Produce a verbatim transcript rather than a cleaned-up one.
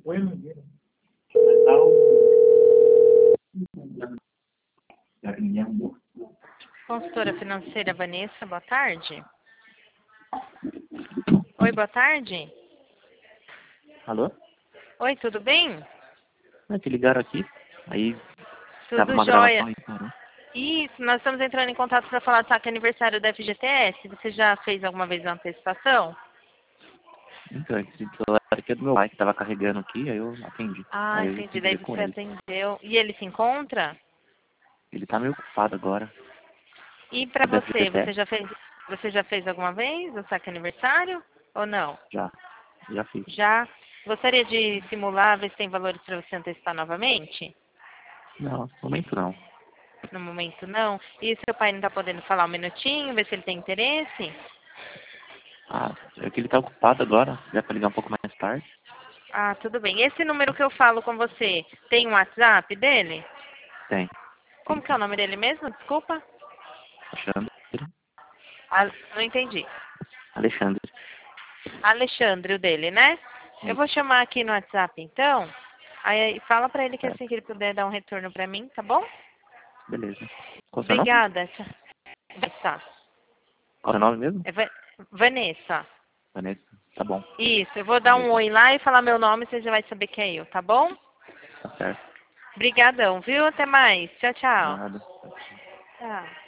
Consultora financeira Vanessa, boa tarde. Oi, boa tarde. Alô? Oi, tudo bem? Ah, te ligaram aqui, aí tava Tudo uma jóia. gravação aí, parou. Isso, nós estamos entrando em contato para falar do saque aniversário da F G T S. Você já fez alguma vez uma antecipação? Então, esse celular aqui é do meu pai, que tava carregando aqui, aí eu atendi. Ah, Aí eu entendi. fui Daí ver com você ele. atendeu. E ele se encontra? Ele tá meio ocupado agora. E para Da você, F G T S? você já fez, você já fez alguma vez o saque aniversário ou não? Já, já fiz. Já. Gostaria de simular, ver se tem valores para você antecipar novamente? Não, no momento não. No momento não. E seu pai não está podendo falar um minutinho, ver se ele tem interesse? Ah, é que ele tá ocupado agora, se quiser pra ligar um pouco mais tarde. Ah, tudo bem. Esse número que eu falo com você, tem um WhatsApp dele? Tem, Como tem que é o sim. nome dele mesmo? Desculpa. Alexandre. Ah, não entendi. Alexandre. Alexandre, o dele, né? Eu vou Isso, chamar aqui no WhatsApp, então. Aí fala pra ele que assim certo. que ele puder dar um retorno pra mim, tá bom? Beleza. Qual o seu nome? Obrigada. Tchau. Vanessa. Qual o seu nome mesmo? É Va- Vanessa. Vanessa. Tá bom. Isso, eu vou dar um Beleza. oi lá e falar meu nome, você já vai saber que é eu, tá bom? Tá certo. Obrigadão, viu? Até mais. Tchau, tchau. Nada. Tchau.